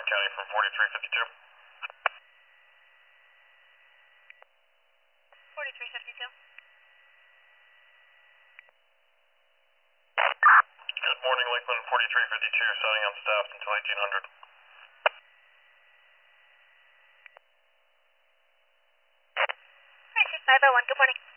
County from 4352. 4352. Good morning, Lakeland 4352, signing on staff until 1800. Alright, 501, good morning.